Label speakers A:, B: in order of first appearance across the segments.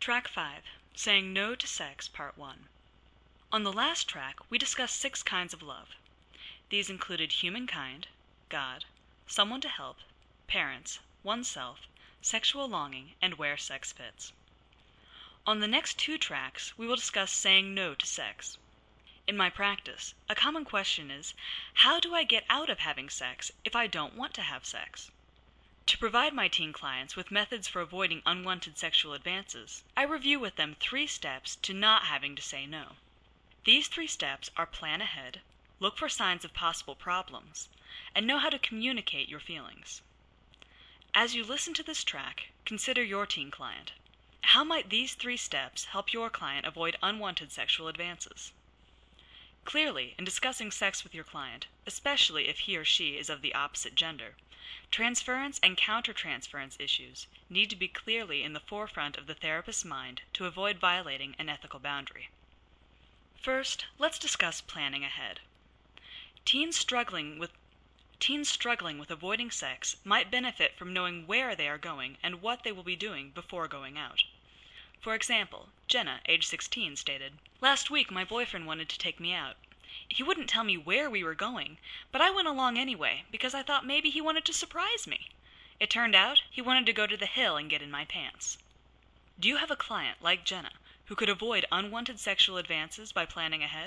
A: Track 5, Saying No to Sex, Part 1. On the last track, we discussed 6 kinds of love. These included humankind, God, someone to help, parents, oneself, sexual longing, and where sex fits. On the next 2 tracks, we will discuss saying no to sex. In my practice, a common question is, how do I get out of having sex if I don't want to have sex? To provide my teen clients with methods for avoiding unwanted sexual advances, I review with them 3 steps to not having to say no. These 3 steps are plan ahead, look for signs of possible problems, and know how to communicate your feelings. As you listen to this track, consider your teen client. How might these 3 steps help your client avoid unwanted sexual advances? Clearly, in discussing sex with your client, especially if he or she is of the opposite gender, transference and countertransference issues need to be clearly in the forefront of the therapist's mind to avoid violating an ethical boundary. First, let's discuss planning ahead. Teens struggling with avoiding sex might benefit from knowing where they are going and what they will be doing before going out. For example, Jenna, age 16, stated, "Last week my boyfriend wanted to take me out. He wouldn't tell me where we were going, but I went along anyway because I thought maybe he wanted to surprise me. It turned out he wanted to go to the hill and get in my pants." Do you have a client like Jenna who could avoid unwanted sexual advances by planning ahead?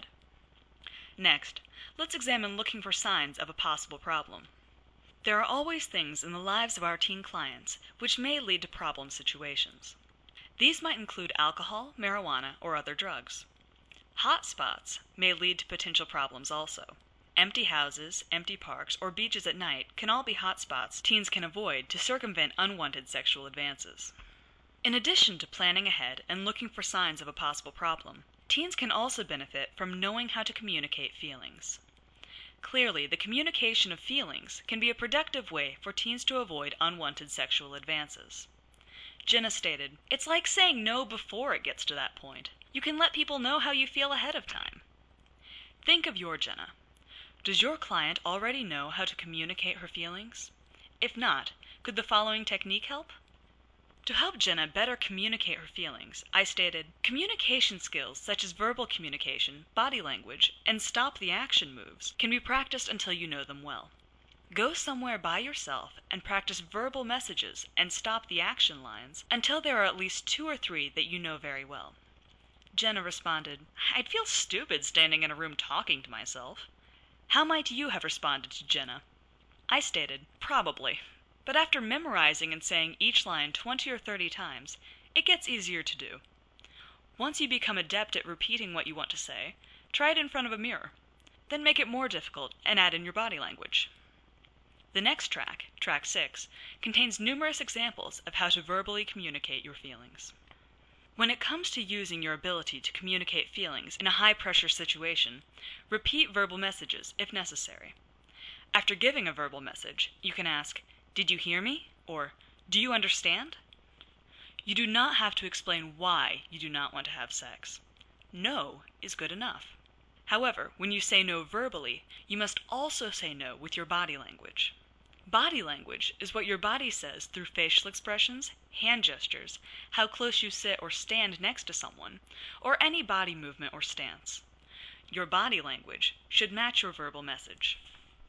A: Next, let's examine looking for signs of a possible problem. There are always things in the lives of our teen clients which may lead to problem situations. These might include alcohol, marijuana, or other drugs. Hot spots may lead to potential problems also. Empty houses, empty parks, or beaches at night can all be hot spots teens can avoid to circumvent unwanted sexual advances. In addition to planning ahead and looking for signs of a possible problem, teens can also benefit from knowing how to communicate feelings. Clearly, the communication of feelings can be a productive way for teens to avoid unwanted sexual advances. Jenna stated, "It's like saying no before it gets to that point. You can let people know how you feel ahead of time." Think of your Jenna. Does your client already know how to communicate her feelings? If not, could the following technique help? To help Jenna better communicate her feelings, I stated, communication skills such as verbal communication, body language, and stop the action moves can be practiced until you know them well. Go somewhere by yourself and practice verbal messages and stop the action lines until there are at least 2 or 3 that you know very well. Jenna responded, "I'd feel stupid standing in a room talking to myself." How might you have responded to Jenna? I stated, "Probably. But after memorizing and saying each line 20 or 30 times, it gets easier to do. Once you become adept at repeating what you want to say, try it in front of a mirror. Then make it more difficult and add in your body language." The next track, track 6, contains numerous examples of how to verbally communicate your feelings. When it comes to using your ability to communicate feelings in a high-pressure situation, repeat verbal messages if necessary. After giving a verbal message, you can ask, "Did you hear me?" or "Do you understand?" You do not have to explain why you do not want to have sex. No is good enough. However, when you say no verbally, you must also say no with your body language. Body language is what your body says through facial expressions, hand gestures, how close you sit or stand next to someone, or any body movement or stance. Your body language should match your verbal message.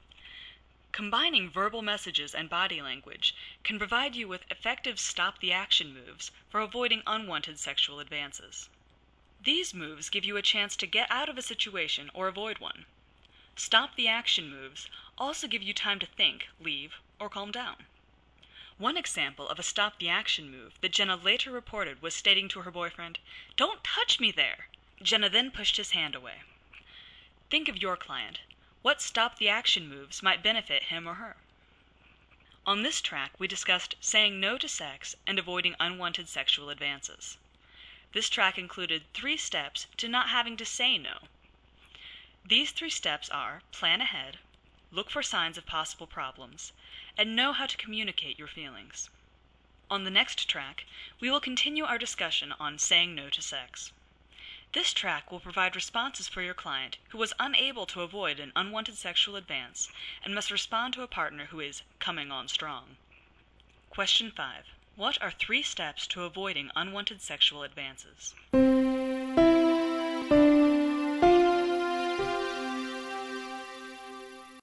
A: Combining verbal messages and body language can provide you with effective stop-the-action moves for avoiding unwanted sexual advances. These moves give you a chance to get out of a situation or avoid one. Stop-the-action moves also give you time to think, leave, or calm down. One example of a stop-the-action move that Jenna later reported was stating to her boyfriend, "Don't touch me there." Jenna then pushed his hand away. Think of your client. What stop-the-action moves might benefit him or her? On this track, we discussed saying no to sex and avoiding unwanted sexual advances. This track included 3 steps to not having to say no. These 3 steps are plan ahead, look for signs of possible problems, and know how to communicate your feelings. On the next track, we will continue our discussion on saying no to sex. This track will provide responses for your client who was unable to avoid an unwanted sexual advance and must respond to a partner who is coming on strong. Question 5. What are 3 steps to avoiding unwanted sexual advances?